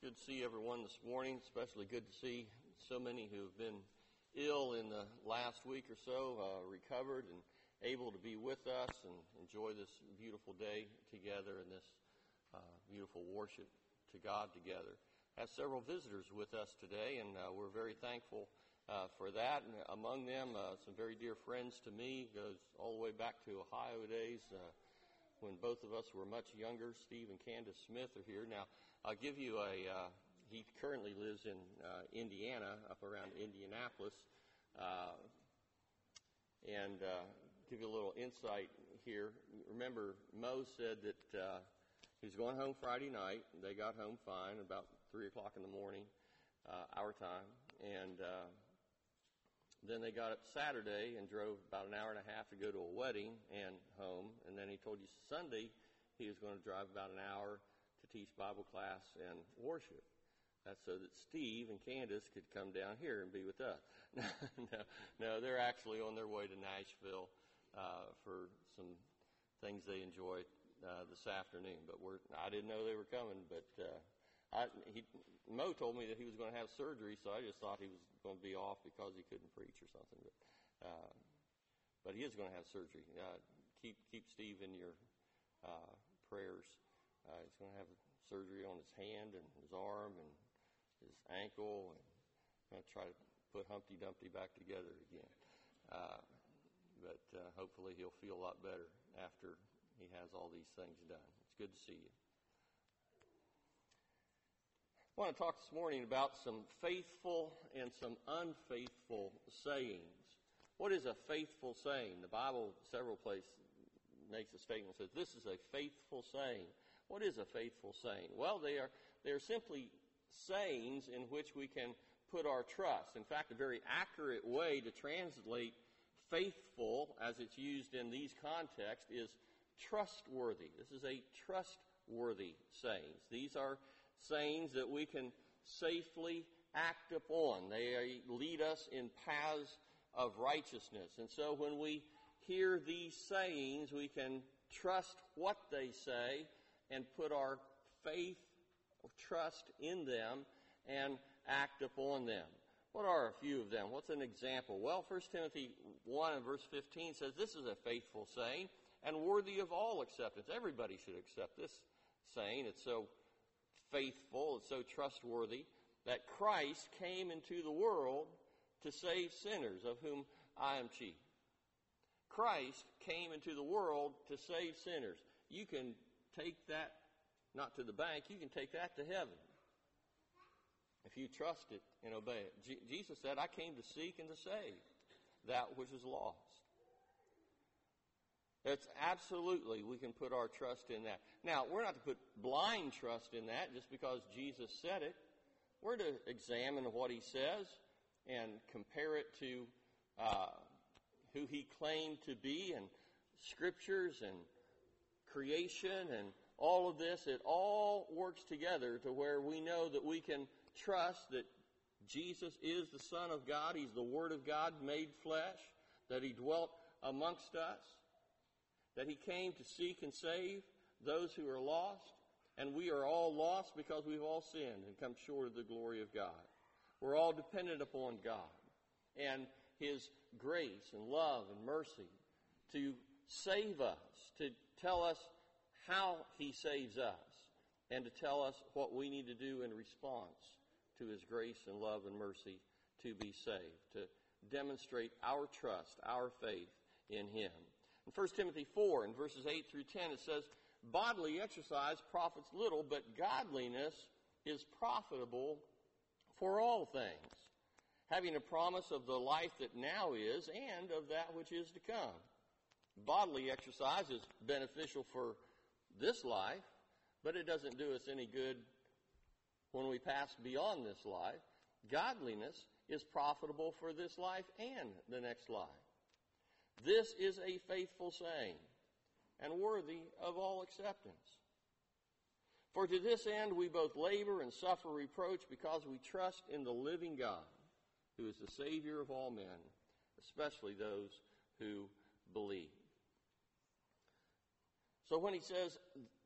good to see everyone this morning, especially good to see so many who have been ill in the last week or so, recovered and able to be with us and enjoy this beautiful day together and this beautiful worship to God together. Have several visitors with us today, and we're very thankful for that. And among them, some very dear friends to me, goes all the way back to Ohio days, when both of us were much younger. Steve and Candace Smith are here. Now, I'll give you he currently lives in Indiana, up around Indianapolis, and give you a little insight here. Remember, Mo said that he was going home Friday night. They got home fine about 3 o'clock in the morning, our time, and then they got up Saturday and drove about an hour and a half to go to a wedding and home. And then he told you Sunday he was going to drive about an hour to teach Bible class and worship. That's so that Steve and Candace could come down here and be with us. No, they're actually on their way to Nashville for some things they enjoy this afternoon. But I didn't know they were coming, but Mo told me that he was going to have surgery, so I just thought he was going to be off because he couldn't preach or something. But he is going to have surgery. Keep Steve in your prayers. He's going to have surgery on his hand and his arm and his ankle, and going to try to put Humpty Dumpty back together again. But hopefully he'll feel a lot better after he has all these things done. It's good to see you. I want to talk this morning about some faithful and some unfaithful sayings. What is a faithful saying? The Bible, several places, makes a statement that says this is a faithful saying. What is a faithful saying? Well, they are simply sayings in which we can put our trust. In fact, a very accurate way to translate faithful, as it's used in these contexts, is trustworthy. This is a trustworthy saying. These are sayings that we can safely act upon. They lead us in paths of righteousness. And so when we hear these sayings, we can trust what they say and put our faith or trust in them and act upon them. What are a few of them? What's an example? Well, 1 Timothy 1 and verse 15 says this is a faithful saying and worthy of all acceptance. Everybody should accept this saying. It's so faithful, it's so trustworthy, that Christ came into the world to save sinners, of whom I am chief. Christ came into the world to save sinners. You can take that, not to the bank, you can take that to heaven if you trust it and obey it. Jesus said, I came to seek and to save that which is lost. It's absolutely, we can put our trust in that. Now, we're not to put blind trust in that just because Jesus said it. We're to examine what he says and compare it to who he claimed to be, and scriptures and creation and all of this. It all works together to where we know that we can trust that Jesus is the Son of God. He's the Word of God made flesh, that he dwelt amongst us, that he came to seek and save those who are lost, and we are all lost because we've all sinned and come short of the glory of God. We're all dependent upon God and his grace and love and mercy to save us, to tell us how he saves us, and to tell us what we need to do in response to his grace and love and mercy to be saved, to demonstrate our trust, our faith in him. In 1 Timothy 4, in verses 8 through 10, it says, bodily exercise profits little, but godliness is profitable for all things, having a promise of the life that now is and of that which is to come. Bodily exercise is beneficial for this life, but it doesn't do us any good when we pass beyond this life. Godliness is profitable for this life and the next life. This is a faithful saying and worthy of all acceptance. For to this end we both labor and suffer reproach because we trust in the living God, who is the Savior of all men, especially those who believe. So when he says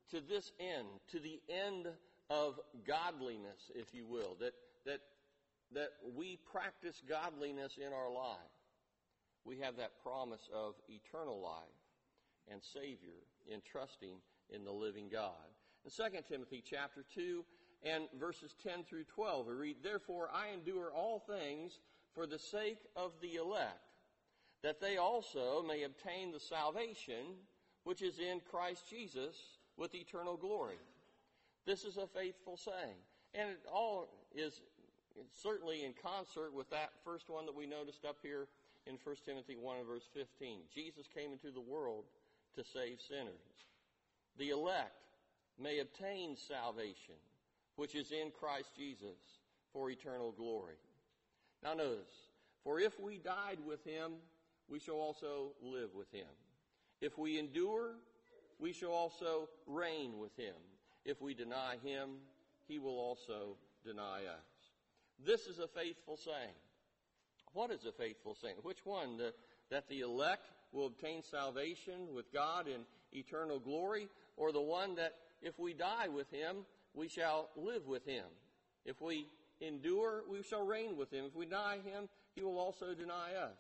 to this end, to the end of godliness, if you will, that we practice godliness in our life, we have that promise of eternal life and Savior in trusting in the living God. In 2 Timothy chapter 2 and verses 10 through 12, we read, "Therefore I endure all things for the sake of the elect, that they also may obtain the salvation which is in Christ Jesus with eternal glory." This is a faithful saying. And it all is certainly in concert with that first one that we noticed up here in 1 Timothy 1 and verse 15. Jesus came into the world to save sinners. The elect may obtain salvation, which is in Christ Jesus for eternal glory. Now notice, "For if we died with him, we shall also live with him. If we endure, we shall also reign with him. If we deny him, he will also deny us." This is a faithful saying. What is a faithful saying? Which one? That the elect will obtain salvation with God in eternal glory, or the one that if we die with him, we shall live with him? If we endure, we shall reign with him. If we deny him, he will also deny us.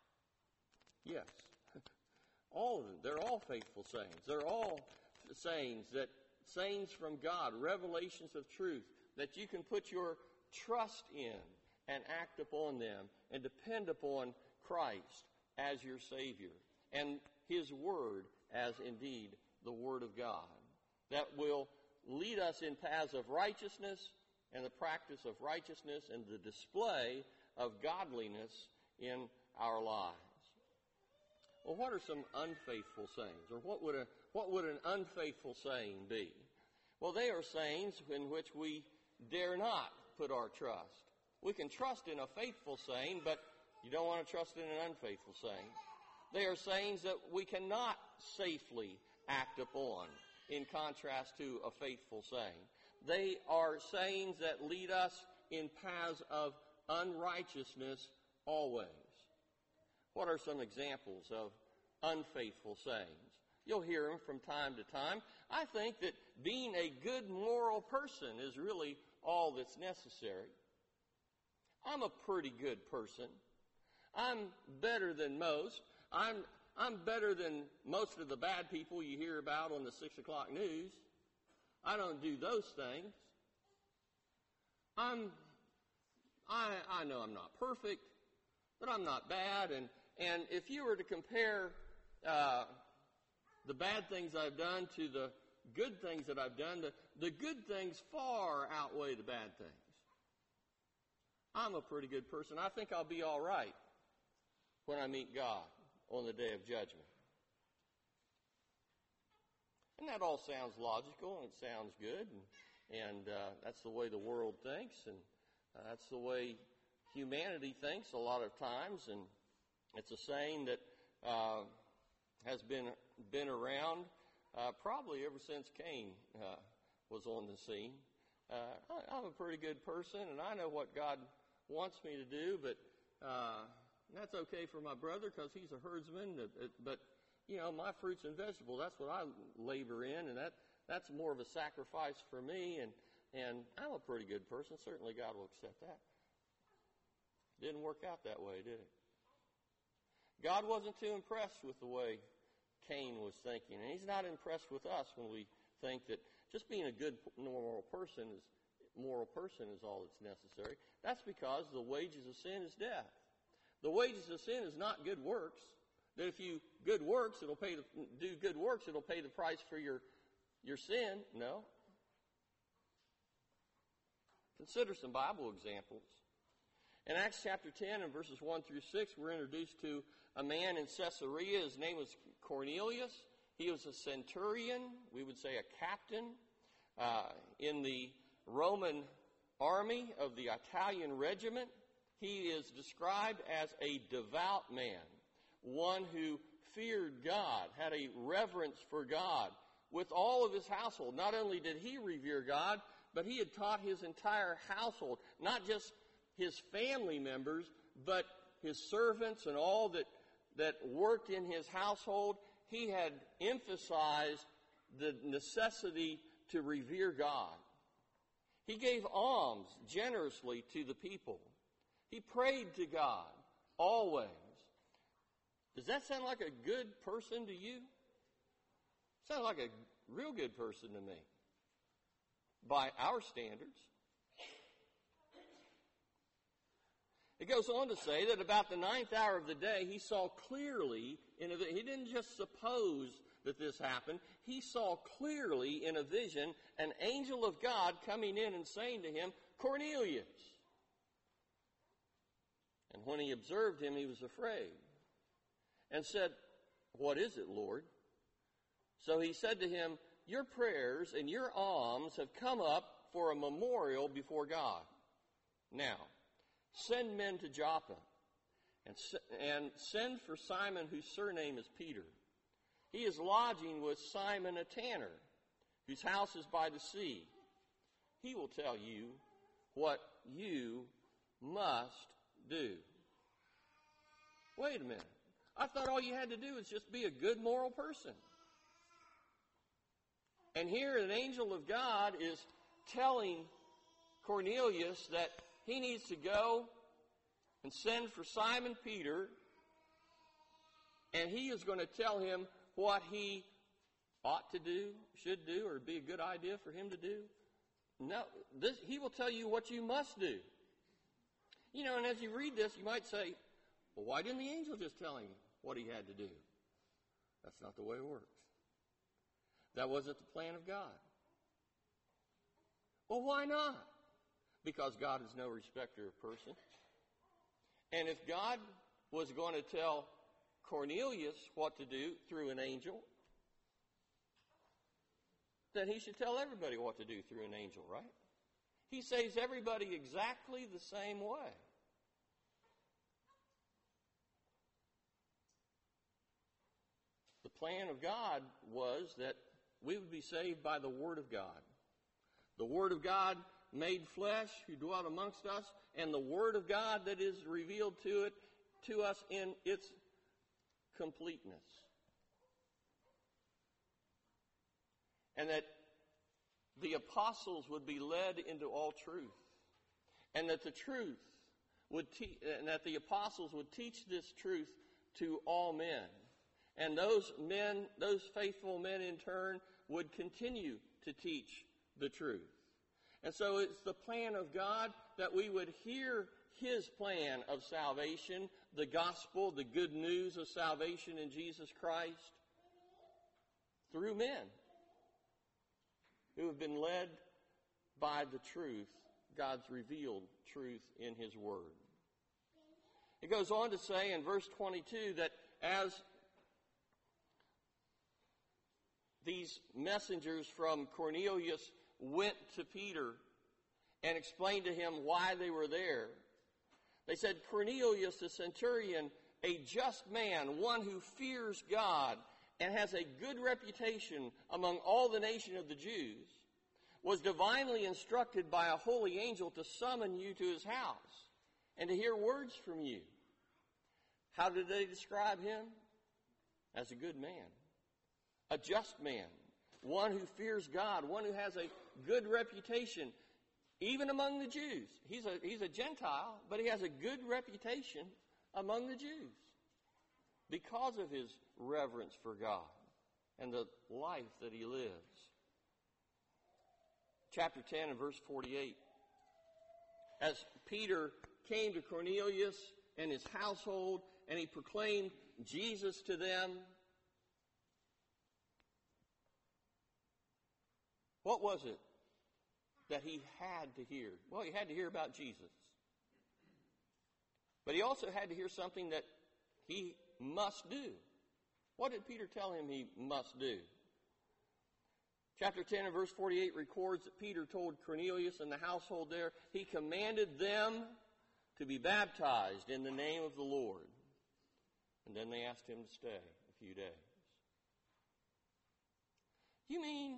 Yes. All of them. They're all faithful sayings. They're all sayings from God, revelations of truth, that you can put your trust in and act upon them and depend upon Christ as your Savior and his Word as indeed the Word of God, that will lead us in paths of righteousness and the practice of righteousness and the display of godliness in our lives. Well, what are some unfaithful sayings? Or what would an unfaithful saying be? Well, they are sayings in which we dare not put our trust. We can trust in a faithful saying, but you don't want to trust in an unfaithful saying. They are sayings that we cannot safely act upon, in contrast to a faithful saying. They are sayings that lead us in paths of unrighteousness always. What are some examples of unfaithful sayings? You'll hear them from time to time. I think that being a good moral person is really all that's necessary. I'm a pretty good person. I'm better than most. I'm better than most of the bad people you hear about on the 6 o'clock news. I don't do those things. I know I'm not perfect, but I'm not bad. And if you were to compare the bad things I've done to the good things that I've done, the good things far outweigh the bad things. I'm a pretty good person. I think I'll be all right when I meet God on the day of judgment. And that all sounds logical, and it sounds good, and that's the way the world thinks, and that's the way humanity thinks a lot of times, and it's a saying that has been around probably ever since Cain was on the scene. I'm a pretty good person, and I know what God wants me to do, but that's okay for my brother because he's a herdsman. But my fruits and vegetables, that's what I labor in, and that's more of a sacrifice for me, and I'm a pretty good person. Certainly God will accept that. Didn't work out that way, did it? God wasn't too impressed with the way Cain was thinking, and he's not impressed with us when we think that just being a good moral person is all that's necessary. That's because the wages of sin is death. The wages of sin is not good works. That if you do good works, it'll pay the price for your sin. No. Consider some Bible examples. In Acts chapter 10 and verses 1 through 6, we're introduced to a man in Caesarea. His name was Cornelius. He was a centurion, we would say a captain, in the Roman army of the Italian regiment. He is described as a devout man, one who feared God, had a reverence for God with all of his household. Not only did he revere God, but he had taught his entire household, not just his family members, but his servants and all that worked in his household. He had emphasized the necessity to revere God. He gave alms generously to the people. He prayed to God always. Does that sound like a good person to you? Sounds like a real good person to me, by our standards. It goes on to say that about the 9th hour of the day, he saw clearly, he didn't just suppose that this happened, he saw clearly in a vision an angel of God coming in and saying to him, Cornelius. And when he observed him, he was afraid and said, What is it, Lord? So he said to him, Your prayers and your alms have come up for a memorial before God. Now, send men to Joppa and send for Simon, whose surname is Peter. He is lodging with Simon a tanner, whose house is by the sea. He will tell you what you must do. Wait a minute. I thought all you had to do was just be a good moral person. And here an angel of God is telling Cornelius that he needs to go and send for Simon Peter, and he is going to tell him what he ought to do, should do, or be a good idea for him to do. No, he will tell you what you must do. You know, and as you read this, you might say, well, why didn't the angel just tell him what he had to do? That's not the way it works. That wasn't the plan of God. Well, why not? Because God is no respecter of person. And if God was going to tell Cornelius what to do through an angel, then he should tell everybody what to do through an angel, right? He saves everybody exactly the same way. The plan of God was that we would be saved by the Word of God. The Word of God made flesh, who dwelt amongst us, and the Word of God that is revealed to us in its completeness. And that the apostles would be led into all truth. And that the truth and that the apostles would teach this truth to all men. And those men, those faithful men in turn, would continue to teach the truth. And so it's the plan of God that we would hear His plan of salvation, the gospel, the good news of salvation in Jesus Christ, through men who have been led by the truth, God's revealed truth in His Word. It goes on to say in verse 22 that as these messengers from Cornelius went to Peter and explained to him why they were there, they said, Cornelius the centurion, a just man, one who fears God and has a good reputation among all the nation of the Jews, was divinely instructed by a holy angel to summon you to his house and to hear words from you. How did they describe him? As a good man, a just man, one who fears God, one who has a good reputation, even among the Jews. He's a Gentile, but he has a good reputation among the Jews because of his reverence for God and the life that he lives. Chapter 10 and verse 48. As Peter came to Cornelius and his household, and he proclaimed Jesus to them, what was it that he had to hear? Well, he had to hear about Jesus. But he also had to hear something that he must do. What did Peter tell him he must do? Chapter 10 and verse 48 records that Peter told Cornelius and the household there, he commanded them to be baptized in the name of the Lord. And then they asked him to stay a few days. You mean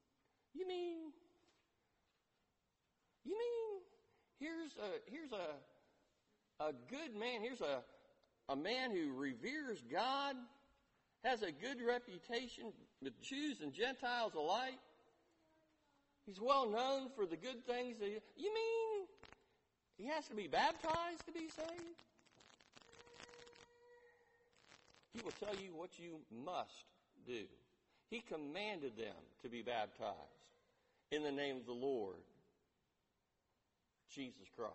here's a good man, here's a man who reveres God, has a good reputation, with Jews and Gentiles alike. He's well known for the good things that you mean he has to be baptized to be saved? He will tell you what you must do. He commanded them to be baptized in the name of the Lord Jesus Christ.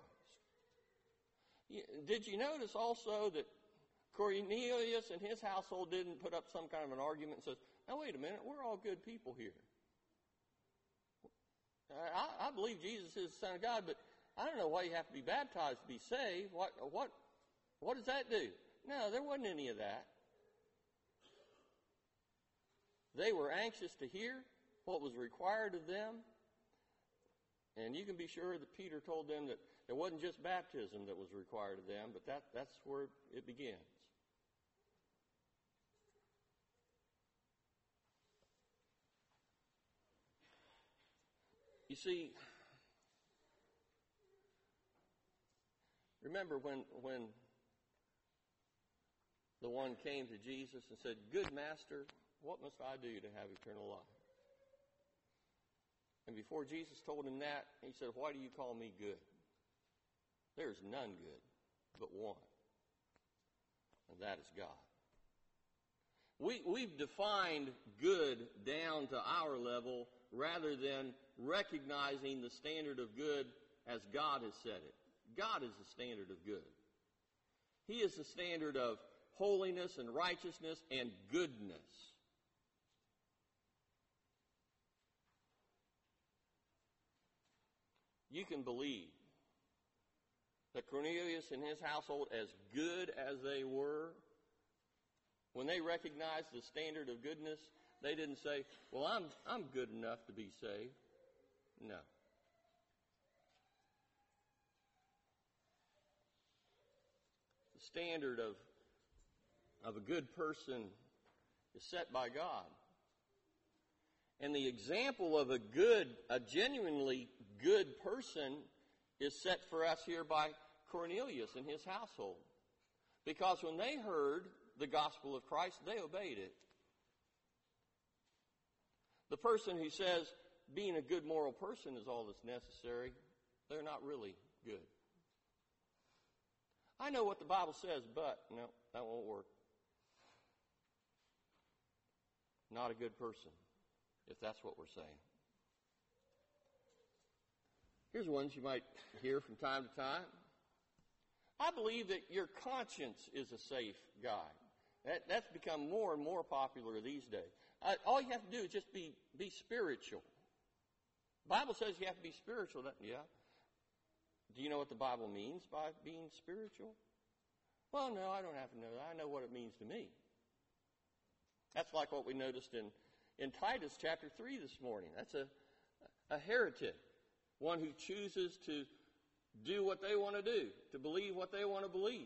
Did you notice also that Cornelius and his household didn't put up some kind of an argument and says, now wait a minute, we're all good people here. I believe Jesus is the Son of God, but I don't know why you have to be baptized to be saved. What does that do? No, there wasn't any of that. They were anxious to hear what was required of them. And you can be sure that Peter told them that it wasn't just baptism that was required of them, but that's where it begins. You see, remember when the one came to Jesus and said, "Good master, what must I do to have eternal life?" And before Jesus told him that, he said, "Why do you call me good? There is none good but one, and that is God." We've defined good down to our level rather than recognizing the standard of good as God has set it. God is the standard of good. He is the standard of holiness and righteousness and goodness. You can believe that Cornelius and his household, as good as they were, when they recognized the standard of goodness, they didn't say, "Well, I'm good enough to be saved." No. The standard of a good person is set by God. And the example of a genuinely good person is set for us here by Cornelius and his household. Because when they heard the gospel of Christ, they obeyed it. The person who says being a good moral person is all that's necessary, they're not really good. I know what the Bible says, but no, that won't work. Not a good person, if that's what we're saying. Here's ones you might hear from time to time. I believe that your conscience is a safe guide. That's become more and more popular these days. All you have to do is just be spiritual. The Bible says you have to be spiritual. Yeah. Do you know what the Bible means by being spiritual? Well, no, I don't have to know that. I know what it means to me. That's like what we noticed in Titus chapter 3 this morning. That's a heretic, one who chooses to do what they want to do, to believe what they want to believe.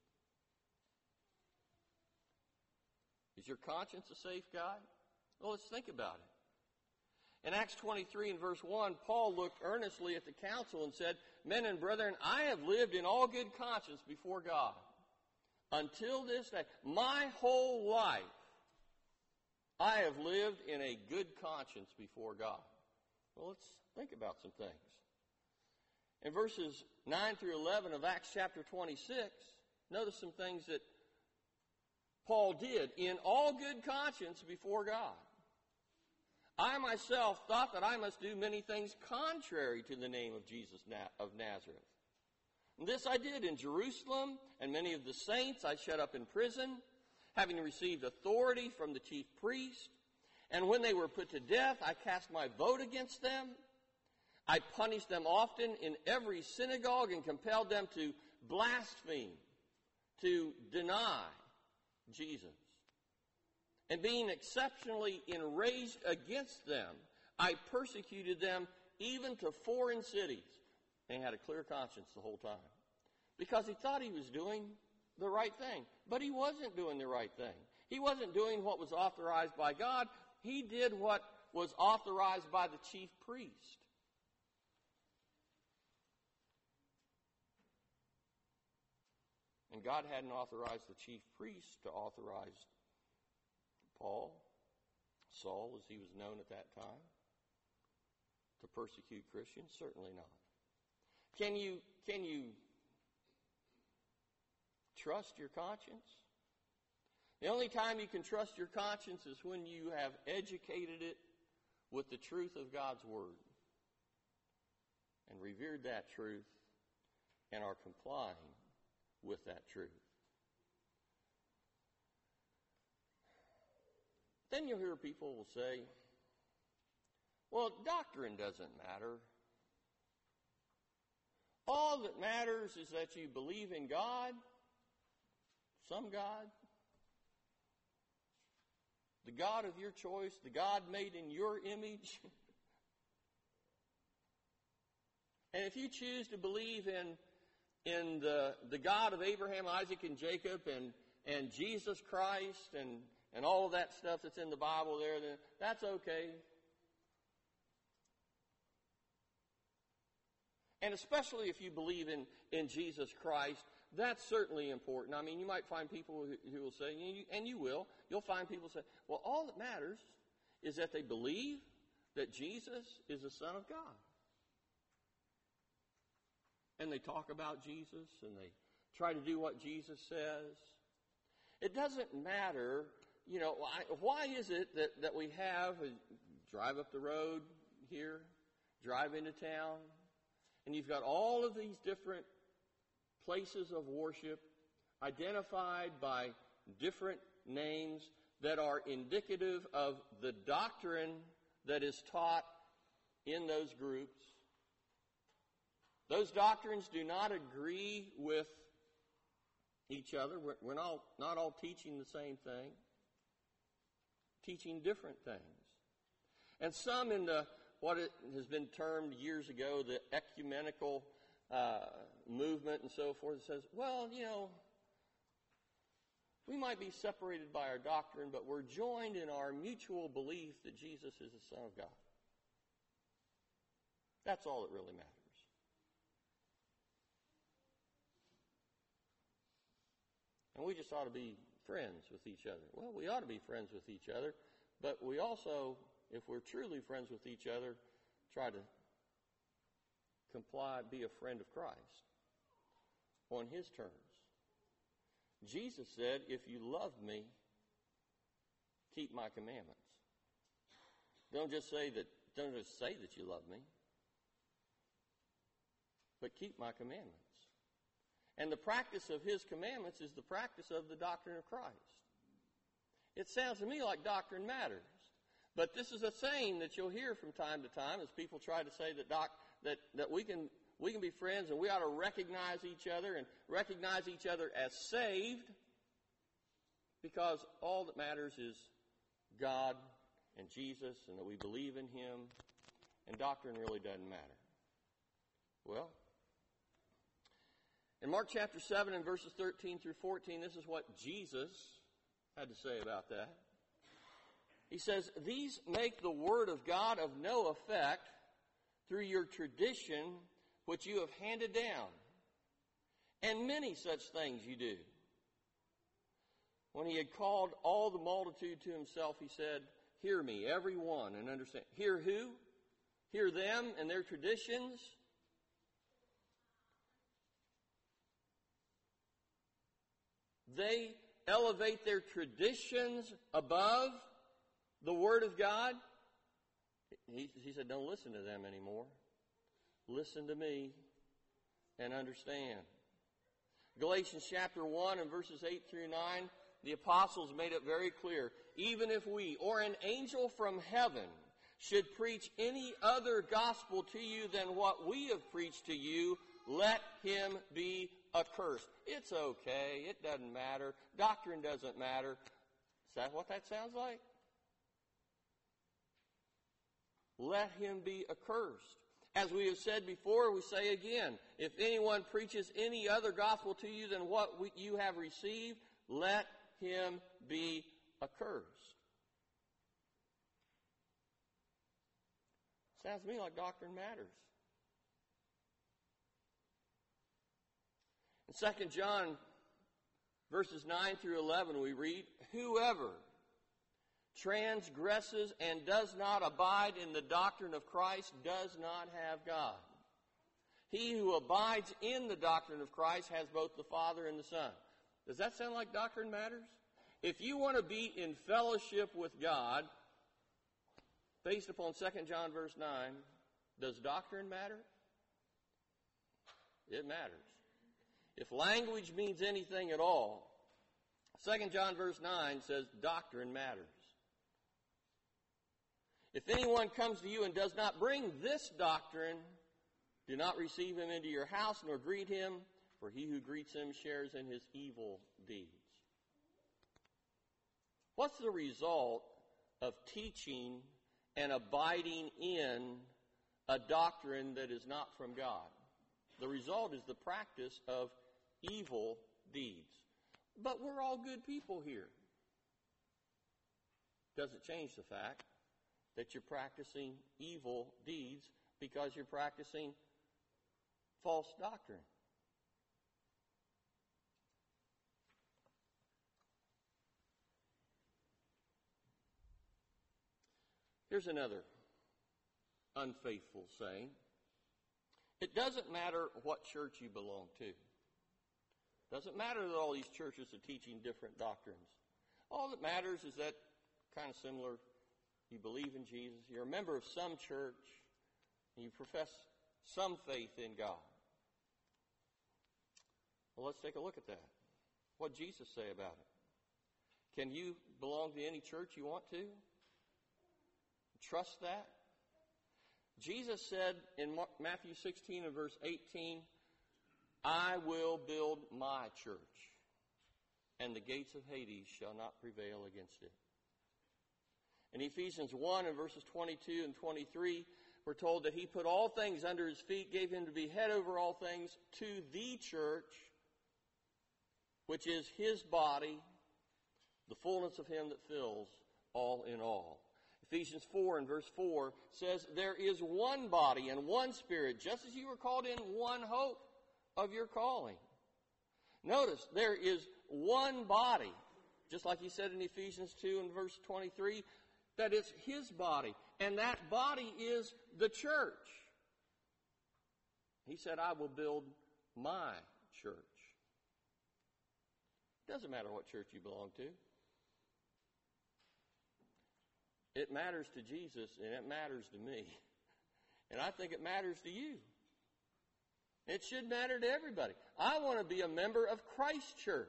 Is your conscience a safe guide? Well, let's think about it. In Acts 23 and verse 1, Paul looked earnestly at the council and said, "Men and brethren, I have lived in all good conscience before God until this day. My whole life I have lived in a good conscience before God." Well, let's think about some things. In verses 9 through 11 of Acts chapter 26, notice some things that Paul did in all good conscience before God. "I myself thought that I must do many things contrary to the name of Jesus of Nazareth. And this I did in Jerusalem, and many of the saints I shut up in prison, having received authority from the chief priest. And when they were put to death, I cast my vote against them. I punished them often in every synagogue and compelled them to blaspheme, to deny Jesus. And being exceptionally enraged against them, I persecuted them even to foreign cities." And he had a clear conscience the whole time. Because he thought he was doing the right thing. But he wasn't doing the right thing. He wasn't doing what was authorized by God. He did what was authorized by the chief priest. And God hadn't authorized the chief priest to authorize Paul. Saul, as he was known at that time, to persecute Christians? Certainly not. Can you trust your conscience? The only time you can trust your conscience is when you have educated it with the truth of God's Word and revered that truth and are complying with that truth. Then you'll hear people will say, well, doctrine doesn't matter. All that matters is that you believe in God, some God, the God of your choice, the God made in your image. And if you choose to believe in the God of Abraham, Isaac, and Jacob, and Jesus Christ, and all of that stuff that's in the Bible there, then that's okay. And especially if you believe in Jesus Christ, that's certainly important. I mean, you might find people who will say, and you will, you'll find people say, well, all that matters is that they believe that Jesus is the Son of God. And they talk about Jesus, and they try to do what Jesus says. It doesn't matter, why is it that we have, drive up the road here, drive into town, and you've got all of these different places of worship identified by different names that are indicative of the doctrine that is taught in those groups. Those doctrines do not agree with each other. We're not all teaching the same thing, teaching different things. And some in what it has been termed years ago, the ecumenical movement and so forth, says, well, we might be separated by our doctrine, but we're joined in our mutual belief that Jesus is the Son of God. That's all that really matters. And we just ought to be friends with each other. Well, we ought to be friends with each other, but we also, if we're truly friends with each other, try to comply, be a friend of Christ on His terms. Jesus said, if you love me, keep my commandments. Don't just say that you love me, but keep my commandments. And the practice of His commandments is the practice of the doctrine of Christ. It sounds to me like doctrine matters. But this is a saying that you'll hear from time to time as people try to say that we can be friends and we ought to recognize each other and recognize each other as saved, because all that matters is God and Jesus and that we believe in Him, and doctrine really doesn't matter. Well, in Mark chapter 7 and verses 13 through 14, this is what Jesus had to say about that. He says, these make the word of God of no effect through your tradition which you have handed down. And many such things you do. When he had called all the multitude to himself, he said, hear me, every one, and understand. Hear who? Hear them and their traditions? They elevate their traditions above the Word of God. He said, don't listen to them anymore. Listen to me and understand. Galatians chapter 1 and verses 8 through 9, the apostles made it very clear. Even if we or an angel from heaven should preach any other gospel to you than what we have preached to you, let him be accursed. It's okay. It doesn't matter. Doctrine doesn't matter. Is that what that sounds like? Let him be accursed. As we have said before, we say again, if anyone preaches any other gospel to you than what you have received, let him be accursed. Sounds to me like doctrine matters. In 2 John verses 9 through 11, we read, whoever transgresses and does not abide in the doctrine of Christ does not have God. He who abides in the doctrine of Christ has both the Father and the Son. Does that sound like doctrine matters? If you want to be in fellowship with God, based upon 2 John verse 9, does doctrine matter? It matters. If language means anything at all, 2 John verse 9 says doctrine matters. If anyone comes to you and does not bring this doctrine, do not receive him into your house nor greet him, for he who greets him shares in his evil deeds. What's the result of teaching and abiding in a doctrine that is not from God? The result is the practice of evil deeds. But we're all good people here. Doesn't change the fact that you're practicing evil deeds because you're practicing false doctrine. Here's another unfaithful saying. It doesn't matter what church you belong to. Doesn't matter that all these churches are teaching different doctrines. All that matters is that, kind of similar, you believe in Jesus, you're a member of some church, and you profess some faith in God. Well, let's take a look at that. What did Jesus say about it? Can you belong to any church you want to? Trust that? Jesus said in Matthew 16 and verse 18, I will build my church, and the gates of Hades shall not prevail against it. In Ephesians 1 and verses 22 and 23, we're told that he put all things under his feet, gave him to be head over all things to the church, which is his body, the fullness of him that fills all in all. Ephesians 4 and verse 4 says, there is one body and one spirit, just as you were called in one hope of your calling. Notice, there is one body, just like he said in Ephesians 2 and verse 23, that it's his body, and that body is the church. He said, I will build my church. Doesn't matter what church you belong to. It matters to Jesus, and it matters to me. And I think it matters to you. It should matter to everybody. I want to be a member of Christ's church.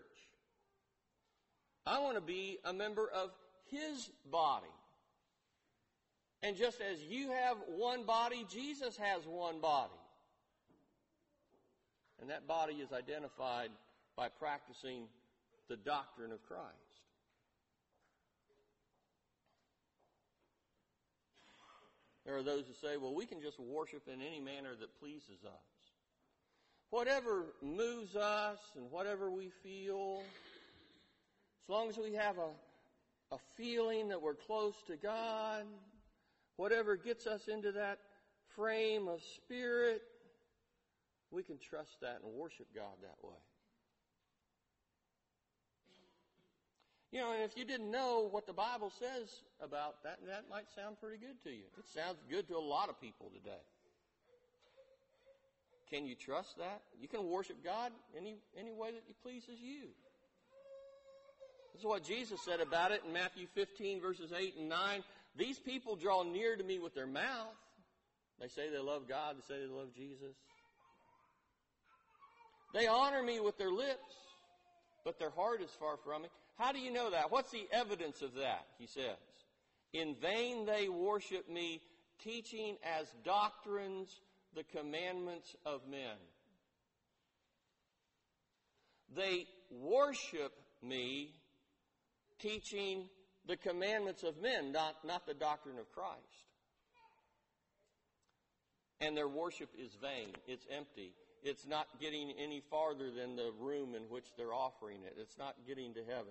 I want to be a member of his body. And just as you have one body, Jesus has one body. And that body is identified by practicing the doctrine of Christ. There are those who say, well, we can just worship in any manner that pleases us. Whatever moves us and whatever we feel, as long as we have a feeling that we're close to God, whatever gets us into that frame of spirit, we can trust that and worship God that way. You know, and if you didn't know what the Bible says about that, that might sound pretty good to you. It sounds good to a lot of people today. Can you trust that? You can worship God any way that He pleases you. This is what Jesus said about it in Matthew 15, verses 8 and 9. These people draw near to me with their mouth. They say they love God. They say they love Jesus. They honor me with their lips, but their heart is far from me. How do you know that? What's the evidence of that? He says, in vain they worship me, teaching as doctrines the commandments of men. They worship me, teaching the commandments of men, not the doctrine of Christ. And their worship is vain. It's empty. It's not getting any farther than the room in which they're offering it. It's not getting to heaven.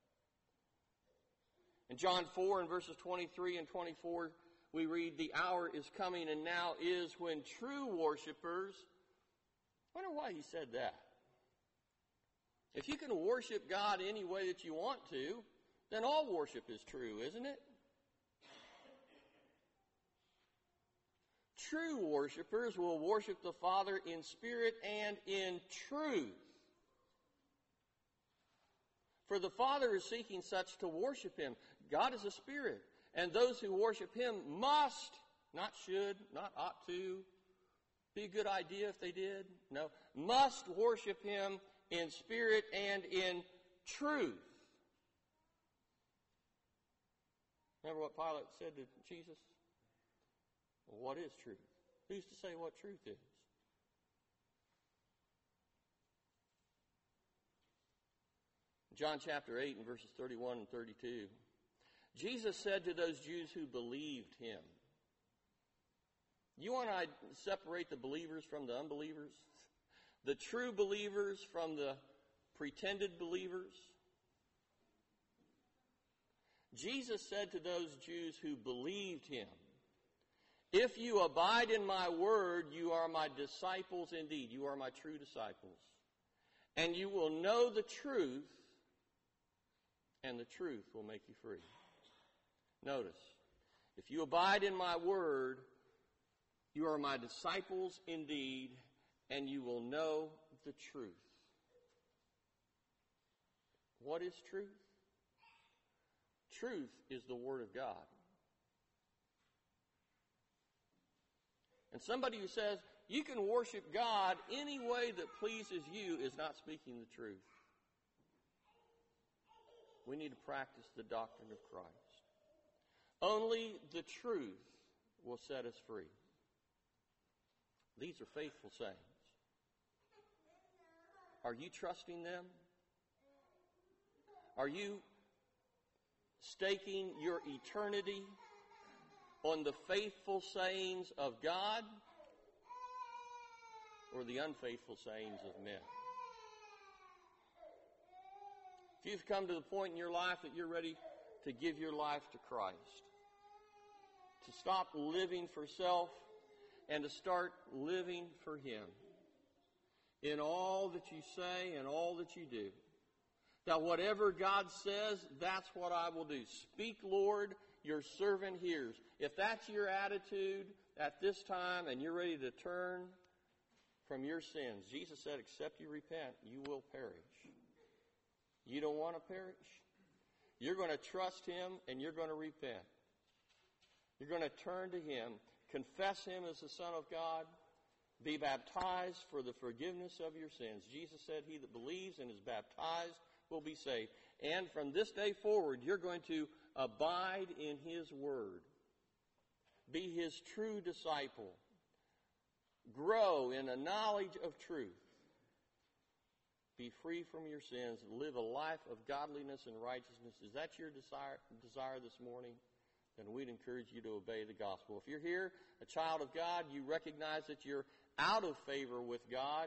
In John 4 and verses 23 and 24, we read, the hour is coming and now is when true worshipers, I wonder why he said that. If you can worship God any way that you want to, then all worship is true, isn't it? True worshipers will worship the Father in spirit and in truth. For the Father is seeking such to worship Him. God is a spirit, and those who worship Him must, not should, not ought to, be a good idea if they did. No, must worship Him in spirit and in truth. Remember what Pilate said to Jesus? Well, what is truth? Who's to say what truth is? John chapter 8 and verses 31 and 32. Jesus said to those Jews who believed Him. You want to separate the believers from the unbelievers? The true believers from the pretended believers? Jesus said to those Jews who believed Him, if you abide in my word, you are my disciples indeed. You are my true disciples. And you will know the truth, and the truth will make you free. Notice, if you abide in my word, you are my disciples indeed, and you will know the truth. What is truth? Truth is the Word of God. And somebody who says, you can worship God any way that pleases you is not speaking the truth. We need to practice the doctrine of Christ. Only the truth will set us free. These are faithful sayings. Are you trusting them? Are you staking your eternity on the faithful sayings of God or the unfaithful sayings of men? If you've come to the point in your life that you're ready to give your life to Christ, to stop living for self and to start living for Him in all that you say and all that you do. Now, whatever God says, that's what I will do. Speak, Lord, your servant hears. If that's your attitude at this time and you're ready to turn from your sins, Jesus said, except you repent, you will perish. You don't want to perish? You're going to trust Him and you're going to repent. You're going to turn to Him, confess Him as the Son of God, be baptized for the forgiveness of your sins. Jesus said, he that believes and is baptized will be saved. And from this day forward, you're going to abide in His Word. Be His true disciple. Grow in a knowledge of truth. Be free from your sins. Live a life of godliness and righteousness. Is that your desire this morning? Then we'd encourage you to obey the gospel. If you're here, a child of God, you recognize that you're out of favor with God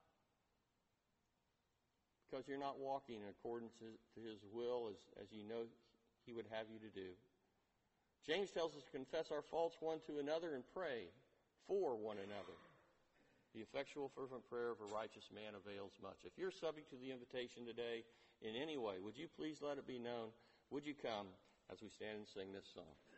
because you're not walking in accordance to His will as you know He would have you to do. James tells us to confess our faults one to another and pray for one another. The effectual fervent prayer of a righteous man avails much. If you're subject to the invitation today in any way, would you please let it be known? Would you come as we stand and sing this song?